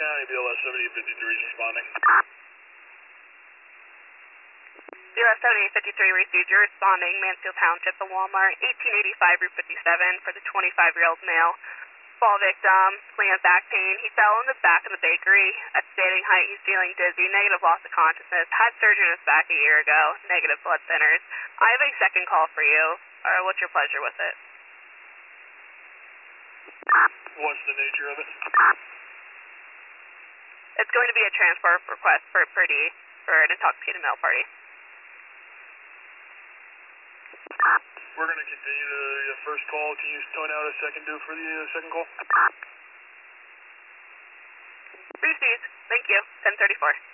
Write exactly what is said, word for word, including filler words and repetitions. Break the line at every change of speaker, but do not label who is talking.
County, B L S seventy fifty-three is responding.
B L S seventy fifty-three received. You're responding, Mansfield Township, the Walmart, eighteen eighty-five Route fifty-seven for the twenty-five-year-old male. Fall victim, complaining of back pain. He fell in the back of the bakery at standing height. He's feeling dizzy, negative loss of consciousness. Had surgery in his back a year ago, negative blood thinners. I have a second call for you. Or what's your pleasure with it?
What's the nature of it?
It's going to be a transport request for per D for an intoxicated male party.
We're going to continue to the first call. Can you tone out a second do for the uh, second call?
Received. Thank you. ten thirty-four.